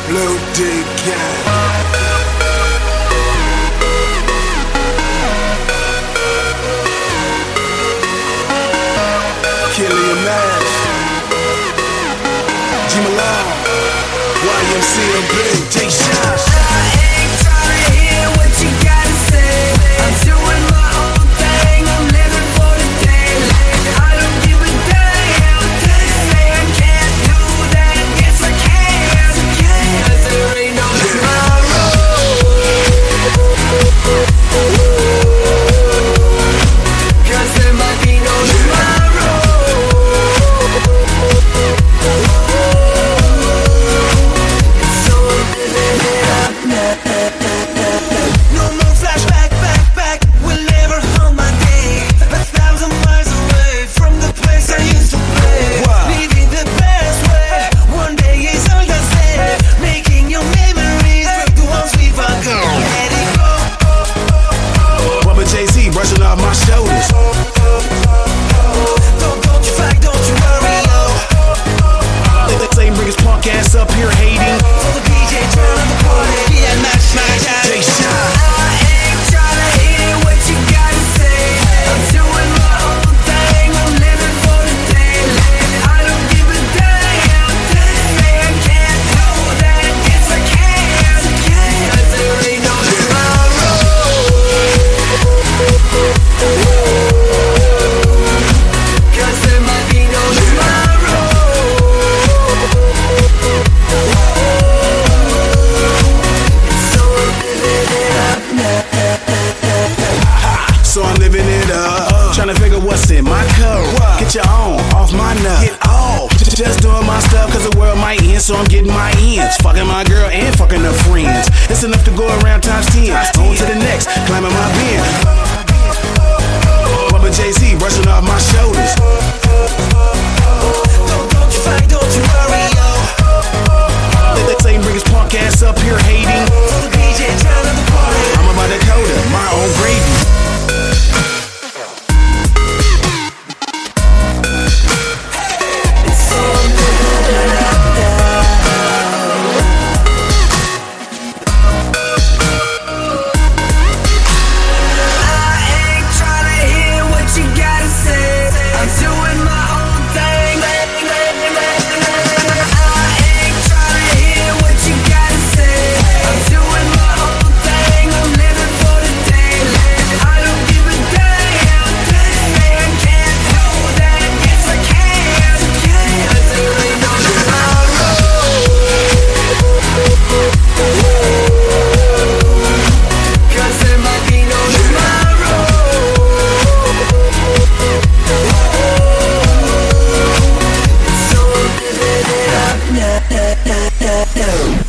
Blue D Gang. Killian Nash, G Malone, YMCMB, J Shine. I ain't tryna hear what you gotta say. I'm doing my own thing, I'm living for the day. I don't give a damn. They say I can't do that, yes I can. 'Cause there ain't no tomorrow. 'Cause there might be no tomorrow. So I'm living it up now. No more flashback, back. Will never hold my day. 1,000 miles away from the place I used to play. Living the best way. One day is all I say. Making your memories break the ones we forgot. Let it go. Bubba Jay-Z brushing off my shoulders. Don't you fight, don't you worry, yo. They say bring his punk ass up here hating. For the DJ, turn on the party. Yeah, match my guy. J Shine. I ain't tryna hear what you gotta say. I'm doing my own thing, I'm living for the day. I don't give a damn. They say I can't do that, yes I can. 'Cause there ain't no tomorrow. 'Cause there might be no tomorrow. So I'm living it up now. So I'm living it up, trying to figure what's in my cup. Get your own off my nut. Get off. Just doing my stuff cause the world might end, so I'm getting my ends. Fucking my girl and fucking her friends. It's enough to go around times 10. On to the next, climbing my bin. Bubba Jay-Z brushing off my shoulders. Don't you fight, don't you worry, yo. They say bring his punk ass up here hating. For the DJ, turn on the party. I'm about to Dakota, my own gravy. So I'm living it up now. I ain't tryna hear what you gotta say. I'm doing my own thing. I ain't tryna hear what you gotta say. I'm doing my own thing. I'm living for the day. I don't give a damn. They say I can't do that, yes I can. 'Cause there ain't no tomorrow. 'Cause there might be no tomorrow. So I'm living it up now.